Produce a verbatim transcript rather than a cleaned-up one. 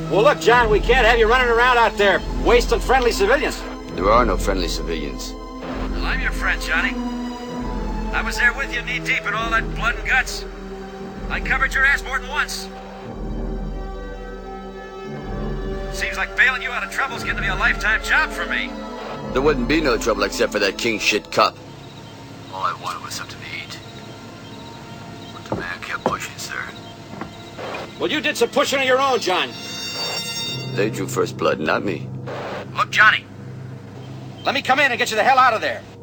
Well, look, John, we can't have you running around out there wasting friendly civilians. There are no friendly civilians. Well, I'm your friend, Johnny. I was there with you knee-deep in all that blood and guts. I covered your ass more than once. Seems like bailing you out of trouble's getting to be a lifetime job for me. There wouldn't be no trouble except for that king shit cup. All I wanted was something to eat. But the man kept pushing, sir. Well, you did some pushing of your own, John. They drew first blood, not me. Look, Johnny. Let me come in and get you the hell out of there.